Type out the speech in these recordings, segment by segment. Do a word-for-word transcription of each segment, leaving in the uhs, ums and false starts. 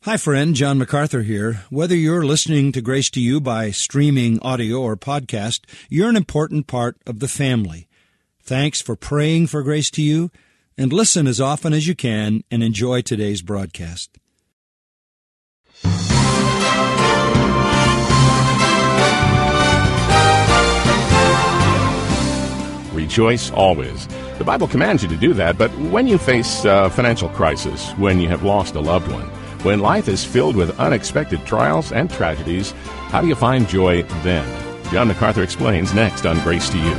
Hi, friend. John MacArthur here. Whether you're listening to Grace to You by streaming audio or podcast, you're an important part of the family. Thanks for praying for Grace to You, and listen as often as you can and enjoy today's broadcast. Rejoice always. The Bible commands you to do that, but when you face a financial crisis, when you have lost a loved one, when life is filled with unexpected trials and tragedies, how do you find joy then? John MacArthur explains next on Grace to You.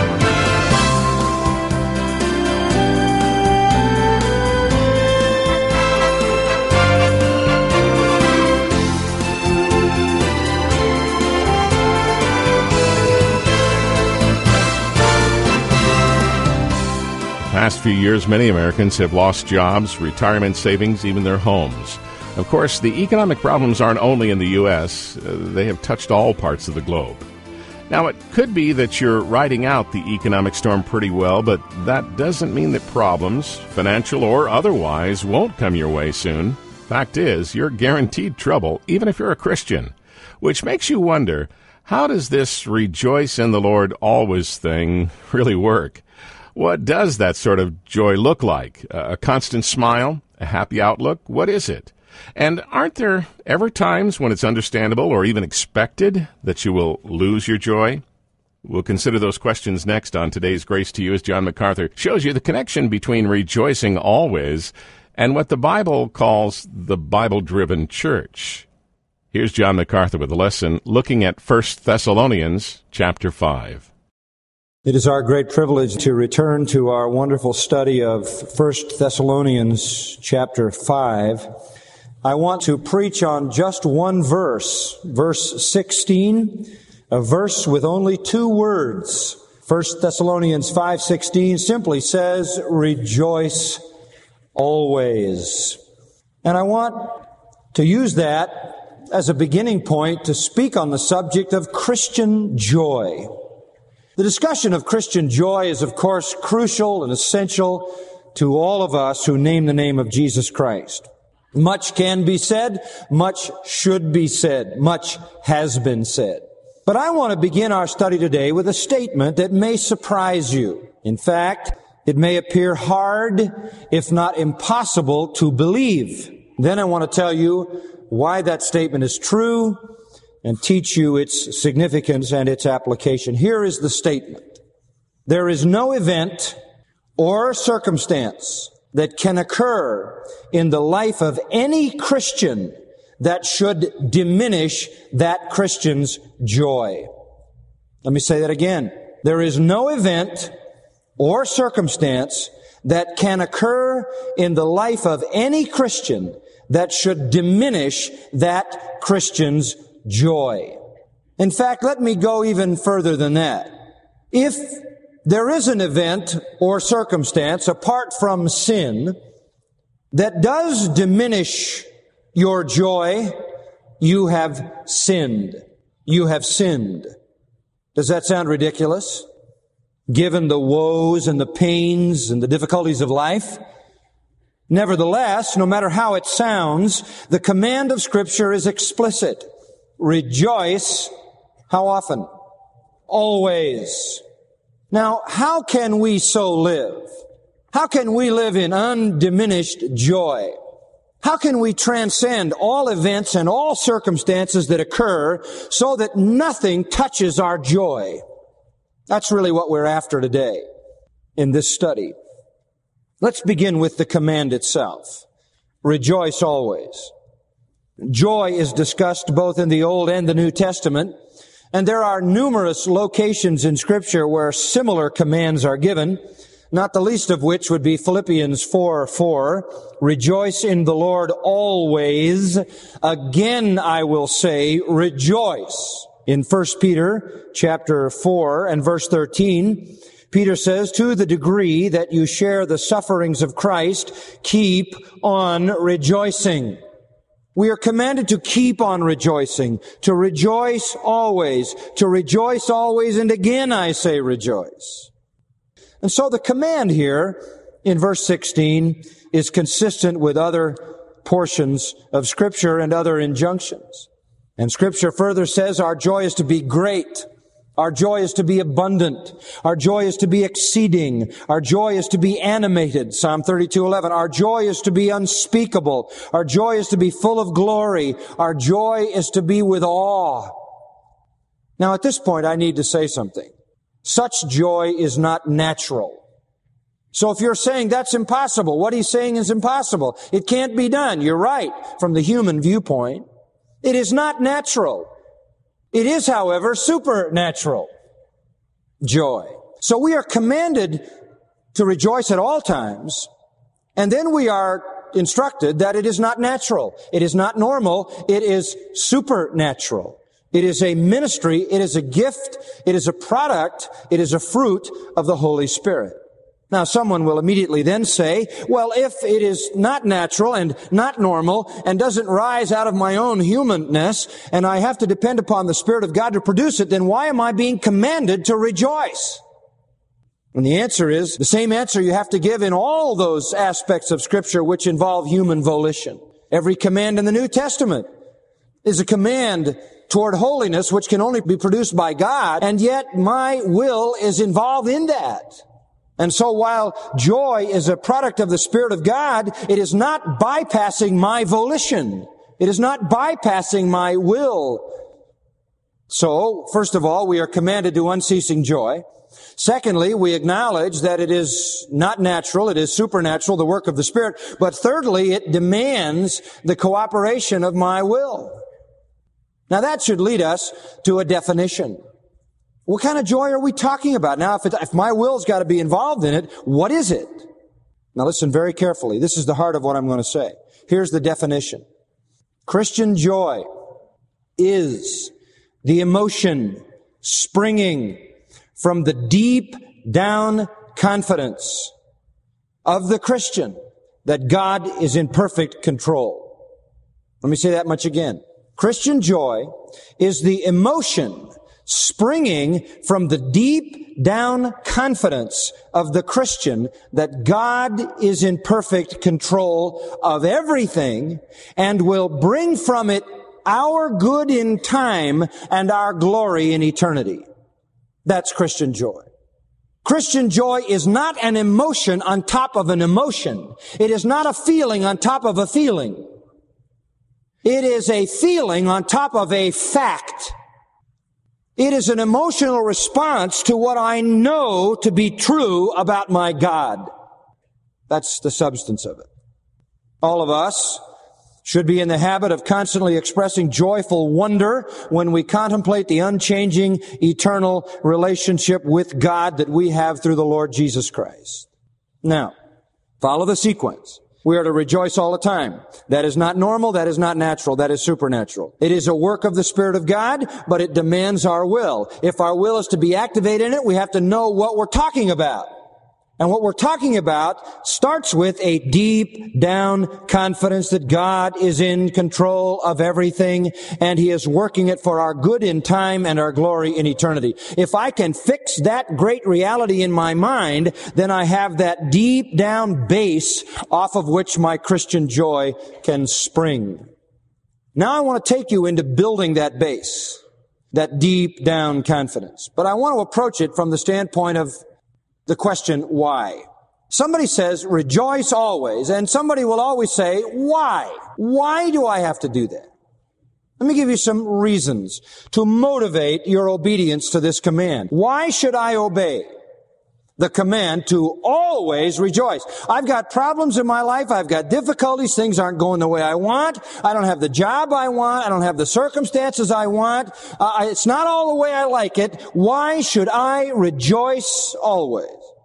Past few years, many Americans have lost jobs, retirement savings, even their homes. Of course, the economic problems aren't only in the U S Uh, they have touched all parts of the globe. Now, it could be that you're riding out the economic storm pretty well, but that doesn't mean that problems, financial or otherwise, won't come your way soon. Fact is, you're guaranteed trouble, even if you're a Christian. Which makes you wonder, how does this rejoice in the Lord always thing really work? What does that sort of joy look like? A constant smile? A happy outlook? What is it? And aren't there ever times when it's understandable or even expected that you will lose your joy? We'll consider those questions next on today's Grace to You as John MacArthur shows you the connection between rejoicing always and what the Bible calls the Bible-driven church. Here's John MacArthur with a lesson looking at First Thessalonians chapter five. It is our great privilege to return to our wonderful study of First Thessalonians chapter five. I want to preach on just one verse, verse sixteen, a verse with only two words. First Thessalonians five sixteen simply says, "Rejoice always." And I want to use that as a beginning point to speak on the subject of Christian joy. The discussion of Christian joy is, of course, crucial and essential to all of us who name the name of Jesus Christ. Much can be said, much should be said, much has been said. But I want to begin our study today with a statement that may surprise you. In fact, it may appear hard, if not impossible, to believe. Then I want to tell you why that statement is true and teach you its significance and its application. Here is the statement. There is no event or circumstance that can occur in the life of any Christian that should diminish that Christian's joy. Let me say that again. There is no event or circumstance that can occur in the life of any Christian that should diminish that Christian's joy. In fact, let me go even further than that. If there is an event or circumstance apart from sin that does diminish your joy, you have sinned. You have sinned. Does that sound ridiculous? Given the woes and the pains and the difficulties of life? Nevertheless, no matter how it sounds, the command of Scripture is explicit. Rejoice, how often? Always. Now, how can we so live? How can we live in undiminished joy? How can we transcend all events and all circumstances that occur so that nothing touches our joy? That's really what we're after today in this study. Let's begin with the command itself. Rejoice always. Joy is discussed both in the Old and the New Testament, and there are numerous locations in Scripture where similar commands are given, not the least of which would be Philippians four four, "Rejoice in the Lord always. Again I will say, rejoice." In First Peter chapter four and verse thirteen, Peter says, "To the degree that you share the sufferings of Christ, keep on rejoicing." We are commanded to keep on rejoicing, to rejoice always, to rejoice always, and again I say rejoice. And so the command here in verse sixteen is consistent with other portions of Scripture and other injunctions. And Scripture further says our joy is to be great. Our joy is to be abundant. Our joy is to be exceeding. Our joy is to be animated. Psalm thirty-two eleven. Our joy is to be unspeakable. Our joy is to be full of glory. Our joy is to be with awe. Now at this point I need to say something. Such joy is not natural. So if you're saying that's impossible, what he's saying is impossible. It can't be done. You're right from the human viewpoint. It is not natural. It is, however, supernatural joy. So we are commanded to rejoice at all times, and then we are instructed that it is not natural. It is not normal. It is supernatural. It is a ministry. It is a gift. It is a product. It is a fruit of the Holy Spirit. Now, someone will immediately then say, well, if it is not natural and not normal and doesn't rise out of my own humanness, and I have to depend upon the Spirit of God to produce it, then why am I being commanded to rejoice? And the answer is the same answer you have to give in all those aspects of Scripture which involve human volition. Every command in the New Testament is a command toward holiness which can only be produced by God, and yet my will is involved in that. And so while joy is a product of the Spirit of God, it is not bypassing my volition. It is not bypassing my will. So, first of all, we are commanded to unceasing joy. Secondly, we acknowledge that it is not natural, it is supernatural, the work of the Spirit. But thirdly, it demands the cooperation of my will. Now that should lead us to a definition. What kind of joy are we talking about? Now, if, it, if my will's got to be involved in it, what is it? Now listen very carefully. This is the heart of what I'm going to say. Here's the definition. Christian joy is the emotion springing from the deep down confidence of the Christian that God is in perfect control. Let me say that much again. Christian joy is the emotion springing from the deep down confidence of the Christian that God is in perfect control of everything and will bring from it our good in time and our glory in eternity. That's Christian joy. Christian joy is not an emotion on top of an emotion. It is not a feeling on top of a feeling. It is a feeling on top of a fact. It is an emotional response to what I know to be true about my God. That's the substance of it. All of us should be in the habit of constantly expressing joyful wonder when we contemplate the unchanging, eternal relationship with God that we have through the Lord Jesus Christ. Now, follow the sequence. We are to rejoice all the time. That is not normal. That is not natural. That is supernatural. It is a work of the Spirit of God, but it demands our will. If our will is to be activated in it, we have to know what we're talking about. And what we're talking about starts with a deep down confidence that God is in control of everything and He is working it for our good in time and our glory in eternity. If I can fix that great reality in my mind, then I have that deep down base off of which my Christian joy can spring. Now I want to take you into building that base, that deep down confidence. But I want to approach it from the standpoint of the question, why? Somebody says, rejoice always, and somebody will always say, why? Why do I have to do that? Let me give you some reasons to motivate your obedience to this command. Why should I obey the command to always rejoice? I've got problems in my life. I've got difficulties. Things aren't going the way I want. I don't have the job I want. I don't have the circumstances I want. Uh, it's not all the way I like it. Why should I rejoice always?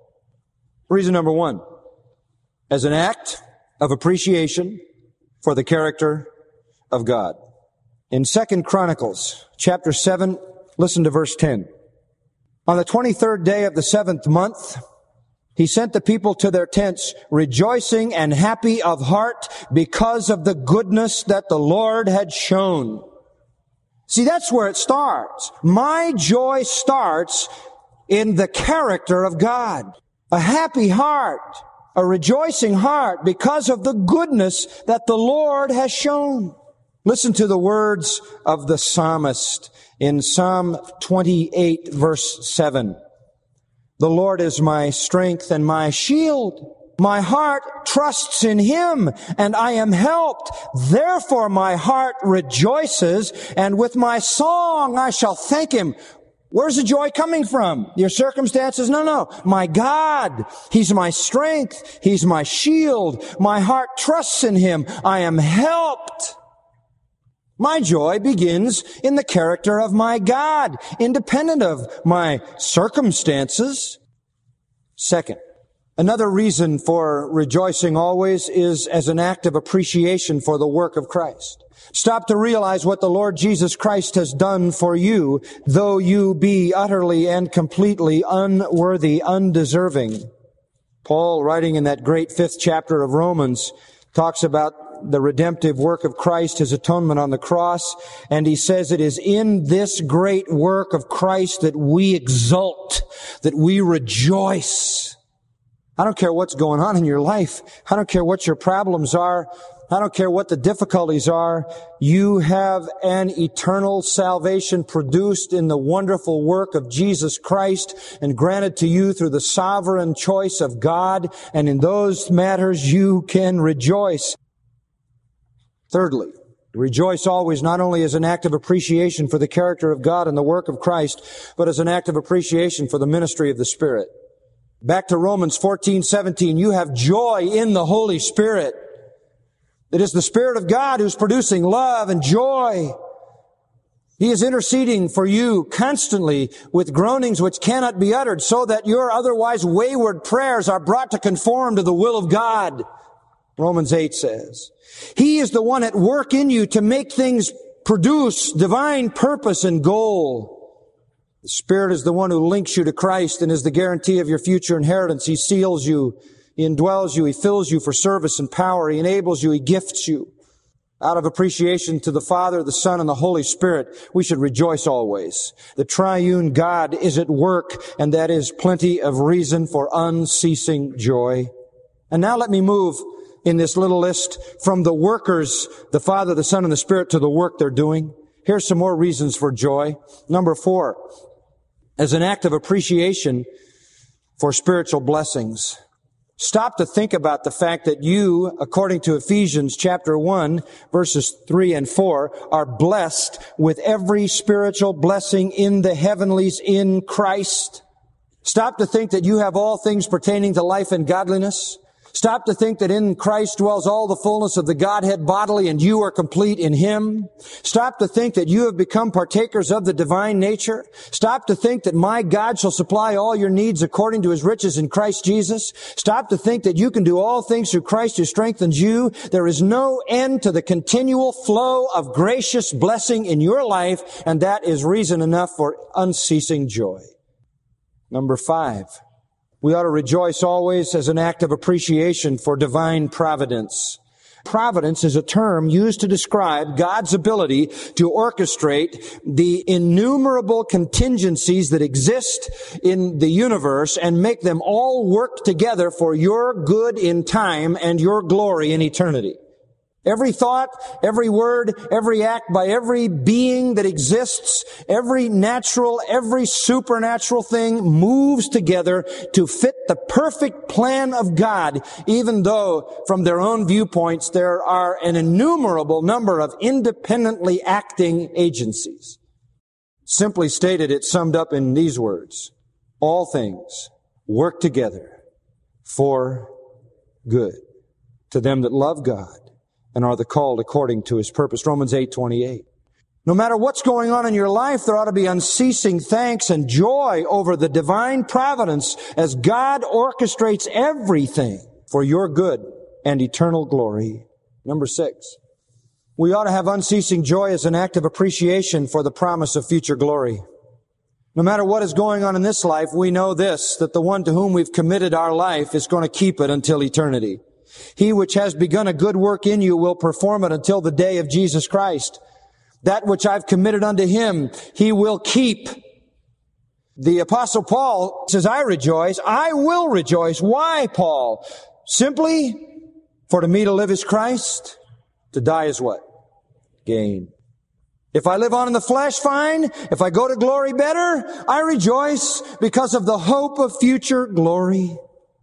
Reason number one, as an act of appreciation for the character of God. In Second Chronicles chapter seven, listen to verse ten. On the twenty-third day of the seventh month, he sent the people to their tents, rejoicing and happy of heart because of the goodness that the Lord had shown. See, that's where it starts. My joy starts in the character of God. A happy heart a rejoicing heart because of the goodness that the Lord has shown. Listen to the words of the psalmist in Psalm twenty-eight, verse seven. The Lord is my strength and my shield. My heart trusts in Him, and I am helped. Therefore my heart rejoices, and with my song I shall thank Him. Where's the joy coming from? Your circumstances? No, no. My God. He's my strength. He's my shield. My heart trusts in Him. I am helped. My joy begins in the character of my God, independent of my circumstances. Second, another reason for rejoicing always is as an act of appreciation for the work of Christ. Stop to realize what the Lord Jesus Christ has done for you, though you be utterly and completely unworthy, undeserving. Paul, writing in that great fifth chapter of Romans, talks about the redemptive work of Christ, His atonement on the cross, and he says it is in this great work of Christ that we exult, that we rejoice. I don't care what's going on in your life. I don't care what your problems are. I don't care what the difficulties are. You have an eternal salvation produced in the wonderful work of Jesus Christ and granted to you through the sovereign choice of God. And in those matters, you can rejoice. Thirdly, rejoice always not only as an act of appreciation for the character of God and the work of Christ, but as an act of appreciation for the ministry of the Spirit. Back to Romans fourteen seventeen, you have joy in the Holy Spirit. It is the Spirit of God who's producing love and joy. He is interceding for you constantly with groanings which cannot be uttered, so that your otherwise wayward prayers are brought to conform to the will of God. Romans eight says, He is the one at work in you to make things produce divine purpose and goal. The Spirit is the one who links you to Christ and is the guarantee of your future inheritance. He seals you. He indwells you. He fills you for service and power. He enables you. He gifts you. Out of appreciation to the Father, the Son, and the Holy Spirit, we should rejoice always. The triune God is at work, and that is plenty of reason for unceasing joy. And now let me move in this little list from the workers, the Father, the Son, and the Spirit, to the work they're doing. Here's some more reasons for joy. Number four, as an act of appreciation for spiritual blessings. Stop to think about the fact that you, according to Ephesians chapter one, verses three and four, are blessed with every spiritual blessing in the heavenlies in Christ. Stop to think that you have all things pertaining to life and godliness. Stop to think that in Christ dwells all the fullness of the Godhead bodily and you are complete in Him. Stop to think that you have become partakers of the divine nature. Stop to think that my God shall supply all your needs according to His riches in Christ Jesus. Stop to think that you can do all things through Christ who strengthens you. There is no end to the continual flow of gracious blessing in your life, and that is reason enough for unceasing joy. Number five. We ought to rejoice always as an act of appreciation for divine providence. Providence is a term used to describe God's ability to orchestrate the innumerable contingencies that exist in the universe and make them all work together for your good in time and your glory in eternity. Every thought, every word, every act by every being that exists, every natural, every supernatural thing moves together to fit the perfect plan of God, even though from their own viewpoints there are an innumerable number of independently acting agencies. Simply stated, it's summed up in these words: all things work together for good to them that love God and are the called according to His purpose. Romans eight twenty-eight. No matter what's going on in your life, there ought to be unceasing thanks and joy over the divine providence as God orchestrates everything for your good and eternal glory. Number six, we ought to have unceasing joy as an act of appreciation for the promise of future glory. No matter what is going on in this life, we know this, that the one to whom we've committed our life is going to keep it until eternity. He which has begun a good work in you will perform it until the day of Jesus Christ. That which I've committed unto Him, He will keep. The Apostle Paul says, I rejoice, I will rejoice. Why, Paul? Simply, for to me to live is Christ, to die is what? Gain. If I live on in the flesh, fine. If I go to glory, better. I rejoice because of the hope of future glory.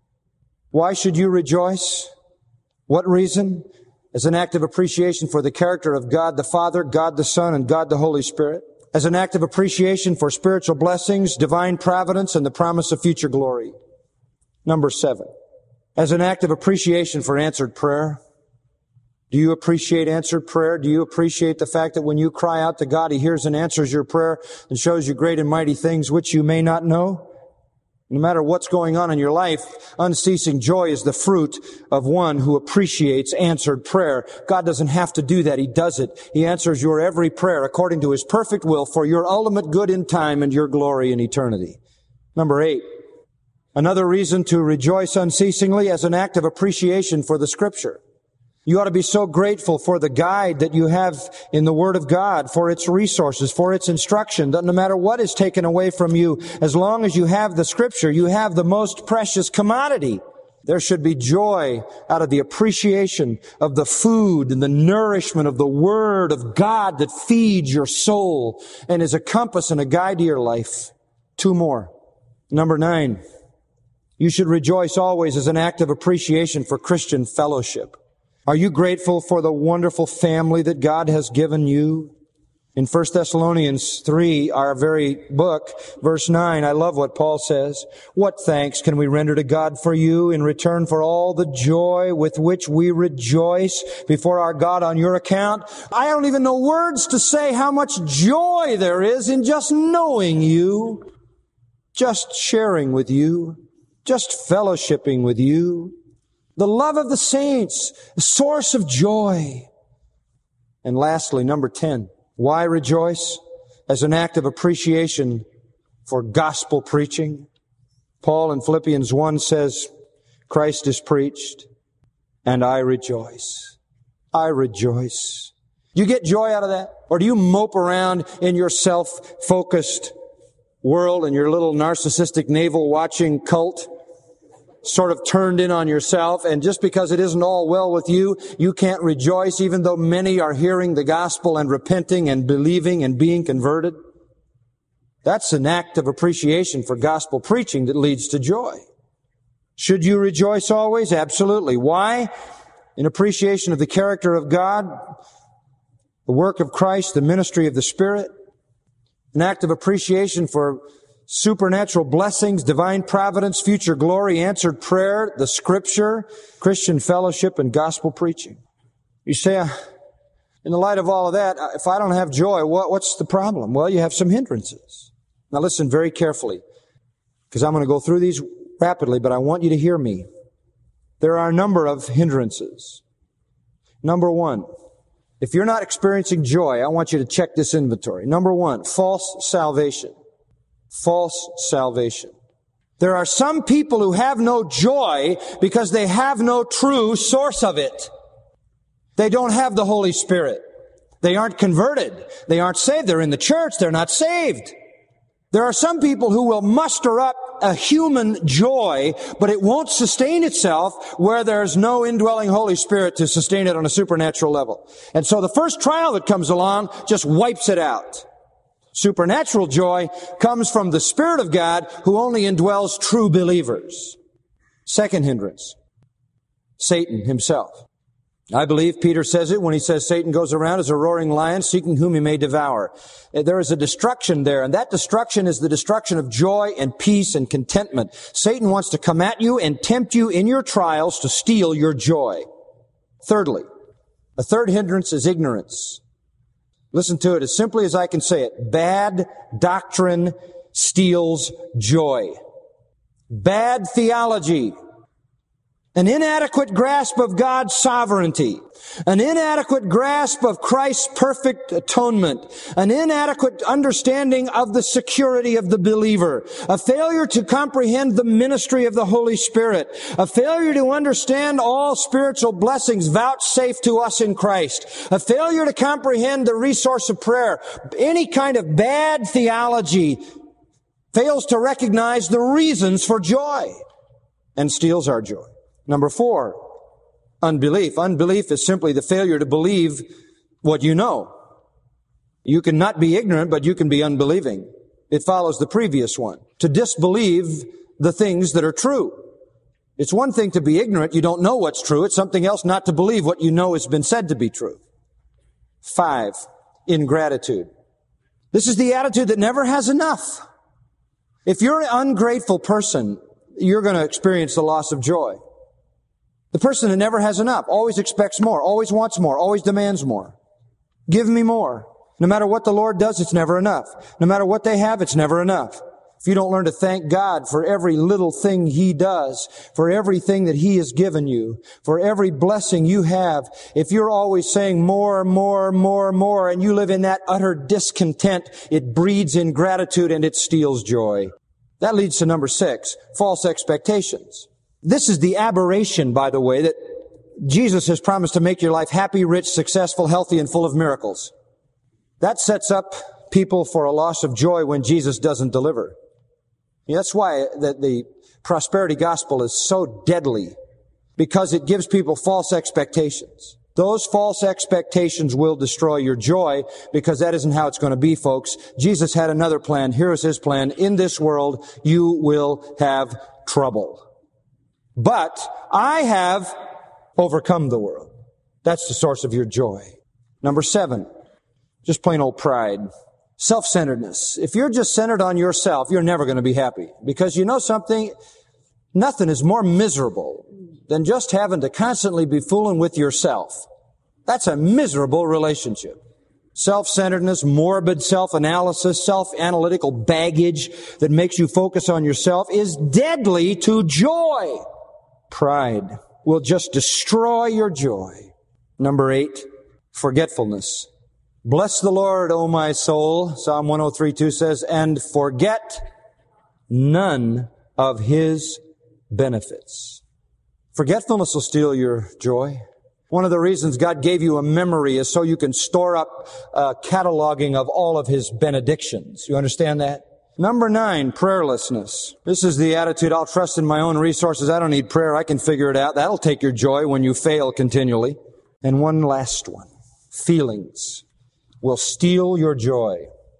Why should you rejoice? What reason? As an act of appreciation for the character of God the Father, God the Son, and God the Holy Spirit. As an act of appreciation for spiritual blessings, divine providence, and the promise of future glory. Number seven. As an act of appreciation for answered prayer. Do you appreciate answered prayer? Do you appreciate the fact that when you cry out to God, He hears and answers your prayer and shows you great and mighty things which you may not know? No matter what's going on in your life, unceasing joy is the fruit of one who appreciates answered prayer. God doesn't have to do that. He does it. He answers your every prayer according to His perfect will for your ultimate good in time and your glory in eternity. Number eight. Another reason to rejoice unceasingly as an act of appreciation for the Scripture. You ought to be so grateful for the guide that you have in the Word of God, for its resources, for its instruction, that no matter what is taken away from you, as long as you have the Scripture, you have the most precious commodity. There should be joy out of the appreciation of the food and the nourishment of the Word of God that feeds your soul and is a compass and a guide to your life. Two more. Number nine. You should rejoice always as an act of appreciation for Christian fellowship. Are you grateful for the wonderful family that God has given you? In First Thessalonians three, our very book, verse nine, I love what Paul says. What thanks can we render to God for you in return for all the joy with which we rejoice before our God on your account? I don't even know words to say how much joy there is in just knowing you, just sharing with you, just fellowshipping with you. The love of the saints, the source of joy. And lastly, number ten, why rejoice? As an act of appreciation for gospel preaching. Paul in Philippians one says, Christ is preached, and I rejoice. I rejoice. Do you get joy out of that? Or do you mope around in your self-focused world and your little narcissistic navel-watching cult? Sort of turned in on yourself, and just because it isn't all well with you, you can't rejoice even though many are hearing the gospel and repenting and believing and being converted? That's an act of appreciation for gospel preaching that leads to joy. Should you rejoice always? Absolutely. Why? In appreciation of the character of God, the work of Christ, the ministry of the Spirit, an act of appreciation for supernatural blessings, divine providence, future glory, answered prayer, the Scripture, Christian fellowship, and gospel preaching. You say, in the light of all of that, if I don't have joy, what, what's the problem? Well, you have some hindrances. Now listen very carefully, because I'm going to go through these rapidly, but I want you to hear me. There are a number of hindrances. Number one, if you're not experiencing joy, I want you to check this inventory. Number one, false salvation. False salvation. There are some people who have no joy because they have no true source of it. They don't have the Holy Spirit. They aren't converted. They aren't saved. They're in the church. They're not saved. There are some people who will muster up a human joy, but it won't sustain itself where there's no indwelling Holy Spirit to sustain it on a supernatural level. And so the first trial that comes along just wipes it out. Supernatural joy comes from the Spirit of God who only indwells true believers. Second hindrance, Satan himself. I believe Peter says it when he says Satan goes around as a roaring lion seeking whom he may devour. There is a destruction there, and that destruction is the destruction of joy and peace and contentment. Satan wants to come at you and tempt you in your trials to steal your joy. Thirdly, a third hindrance is ignorance. Listen to it as simply as I can say it. Bad doctrine steals joy. Bad theology. An inadequate grasp of God's sovereignty. An inadequate grasp of Christ's perfect atonement. An inadequate understanding of the security of the believer. A failure to comprehend the ministry of the Holy Spirit. A failure to understand all spiritual blessings vouchsafed to us in Christ. A failure to comprehend the resource of prayer. Any kind of bad theology fails to recognize the reasons for joy and steals our joy. Number four, unbelief. Unbelief is simply the failure to believe what you know. You can not be ignorant, but you can be unbelieving. It follows the previous one. To disbelieve the things that are true. It's one thing to be ignorant. You don't know what's true. It's something else not to believe what you know has been said to be true. Five, ingratitude. This is the attitude that never has enough. If you're an ungrateful person, you're going to experience the loss of joy. The person that never has enough, always expects more, always wants more, always demands more. Give me more. No matter what the Lord does, it's never enough. No matter what they have, it's never enough. If you don't learn to thank God for every little thing He does, for everything that He has given you, for every blessing you have, if you're always saying more, more, more, more, and you live in that utter discontent, it breeds ingratitude and it steals joy. That leads to number six, false expectations. This is the aberration, by the way, that Jesus has promised to make your life happy, rich, successful, healthy, and full of miracles. That sets up people for a loss of joy when Jesus doesn't deliver. That's why the, the prosperity gospel is so deadly, because it gives people false expectations. Those false expectations will destroy your joy, because that isn't how it's going to be, folks. Jesus had another plan. Here is His plan. In this world, you will have trouble. But I have overcome the world. That's the source of your joy. Number seven, just plain old pride. Self-centeredness. If you're just centered on yourself, you're never going to be happy. Because you know something? Nothing is more miserable than just having to constantly be fooling with yourself. That's a miserable relationship. Self-centeredness, morbid self-analysis, self-analytical baggage that makes you focus on yourself is deadly to joy. Pride will just destroy your joy. Number eight, forgetfulness. Bless the Lord, O my soul, Psalm one oh three two says, and forget none of His benefits. Forgetfulness will steal your joy. One of the reasons God gave you a memory is so you can store up a cataloging of all of His benedictions. You understand that? Number nine, prayerlessness. This is the attitude, I'll trust in my own resources. I don't need prayer. I can figure it out. That'll take your joy when you fail continually. And one last one, feelings will steal your joy.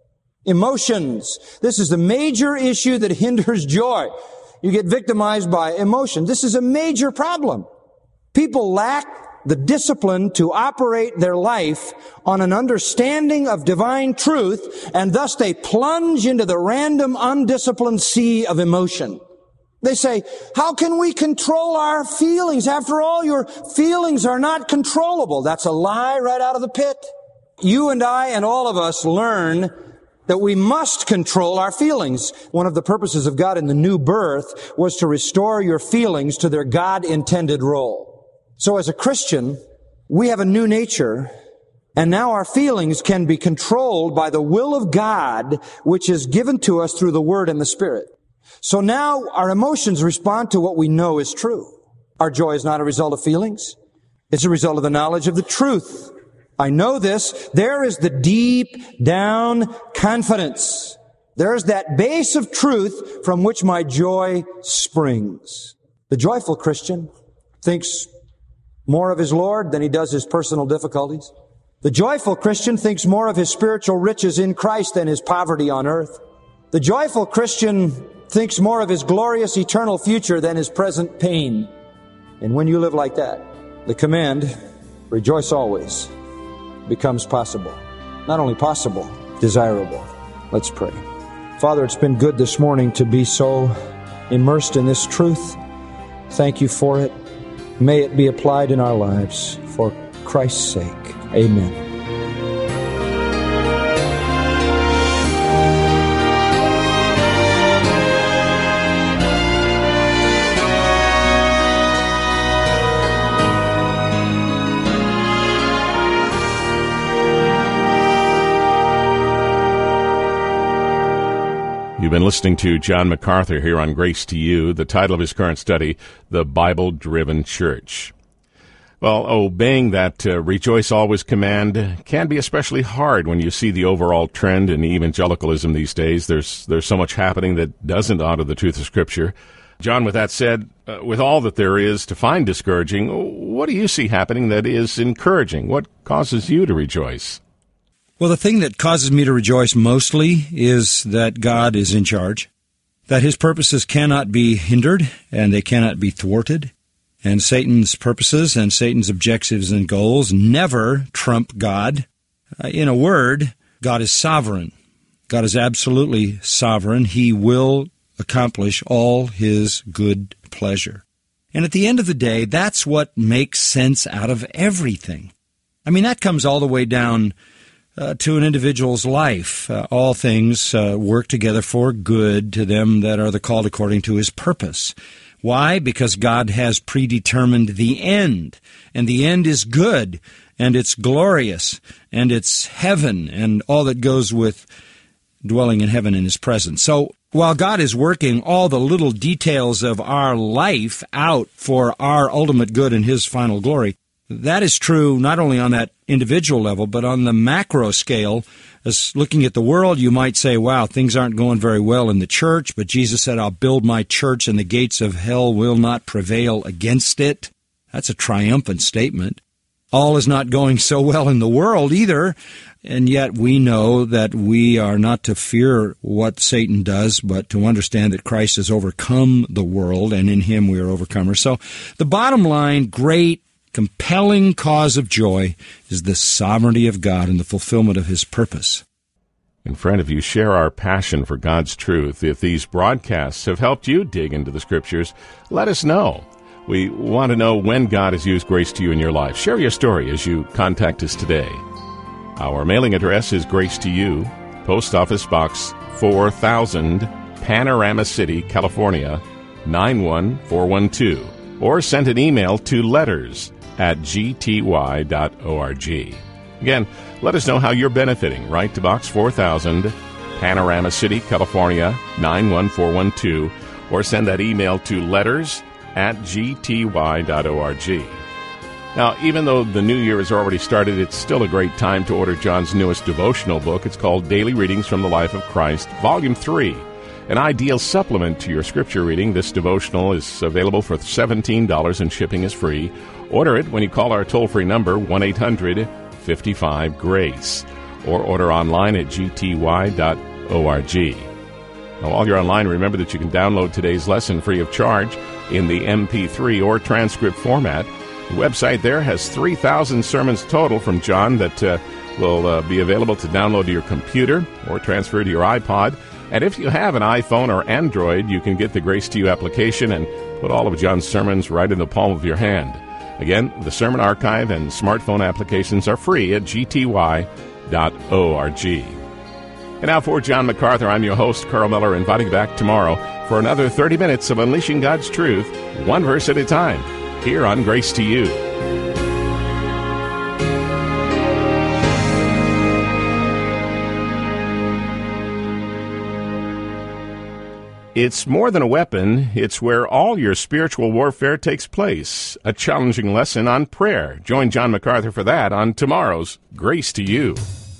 Emotions. This is the major issue that hinders joy. You get victimized by emotion. This is a major problem. People lack the discipline to operate their life on an understanding of divine truth, and thus they plunge into the random, undisciplined sea of emotion. They say, how can we control our feelings? After all, your feelings are not controllable. That's a lie right out of the pit. You and I and all of us learn that we must control our feelings. One of the purposes of God in the new birth was to restore your feelings to their God-intended role. So as a Christian, we have a new nature, and now our feelings can be controlled by the will of God, which is given to us through the Word and the Spirit. So now our emotions respond to what we know is true. Our joy is not a result of feelings. It's a result of the knowledge of the truth. I know this. There is the deep down confidence. There's that base of truth from which my joy springs. The joyful Christian thinks more of his Lord than he does his personal difficulties. The joyful Christian thinks more of his spiritual riches in Christ than his poverty on earth. The joyful Christian thinks more of his glorious eternal future than his present pain. And when you live like that, the command, rejoice always, becomes possible. Not only possible, desirable. Let's pray. Father, it's been good this morning to be so immersed in this truth. Thank you for it. May it be applied in our lives for Christ's sake. Amen. You've been listening to John MacArthur here on Grace to You, the title of his current study, The Bible-Driven Church. Well, obeying that uh, rejoice always command can be especially hard when you see the overall trend in evangelicalism these days. There's there's so much happening that doesn't honor the truth of Scripture. John, with that said, uh, with all that there is to find discouraging, what do you see happening that is encouraging? What causes you to rejoice? Well, the thing that causes me to rejoice mostly is that God is in charge, that his purposes cannot be hindered and they cannot be thwarted, and Satan's purposes and Satan's objectives and goals never trump God. Uh, in a word, God is sovereign. God is absolutely sovereign. He will accomplish all his good pleasure. And at the end of the day, that's what makes sense out of everything. I mean, that comes all the way down uh, to an individual's life. Uh, all things uh, work together for good to them that are the called according to his purpose. Why? Because God has predetermined the end, and the end is good, and it's glorious, and it's heaven, and all that goes with dwelling in heaven in his presence. So while God is working all the little details of our life out for our ultimate good and his final glory, that is true not only on that individual level, but on the macro scale. As looking at the world, you might say, wow, things aren't going very well in the church, but Jesus said, I'll build my church and the gates of hell will not prevail against it. That's a triumphant statement. All is not going so well in the world either, and yet we know that we are not to fear what Satan does, but to understand that Christ has overcome the world, and in him we are overcomers. So the bottom line, great, compelling cause of joy is the sovereignty of God and the fulfillment of his purpose. And friend, if you share our passion for God's truth, if these broadcasts have helped you dig into the Scriptures, let us know. We want to know when God has used Grace to You in your life. Share your story as you contact us today. Our mailing address is Grace to You, Post Office Box four thousand, Panorama City, California, nine one four one two. Or send an email to letters at g t y dot org. Again, let us know how you're benefiting. Write to Box four thousand, Panorama City, California, nine one four one two. Or send that email to letters at g t y dot org. Now, even though the new year has already started, it's still a great time to order John's newest devotional book. It's called Daily Readings from the Life of Christ, Volume three. An ideal supplement to your scripture reading, this devotional is available for seventeen dollars and shipping is free. Order it when you call our toll-free number, one eight hundred, five five, GRACE, or order online at g t y dot org. Now, while you're online, remember that you can download today's lesson free of charge in the M P three or transcript format. The website there has three thousand sermons total from John that uh, will uh, be available to download to your computer or transfer to your iPod. And if you have an iPhone or Android, you can get the Grace to You application and put all of John's sermons right in the palm of your hand. Again, the Sermon Archive and smartphone applications are free at g t y dot org. And now for John MacArthur, I'm your host, Carl Miller, inviting you back tomorrow for another thirty minutes of Unleashing God's Truth, one verse at a time, here on Grace to You. It's more than a weapon. It's where all your spiritual warfare takes place. A challenging lesson on prayer. Join John MacArthur for that on tomorrow's Grace to You.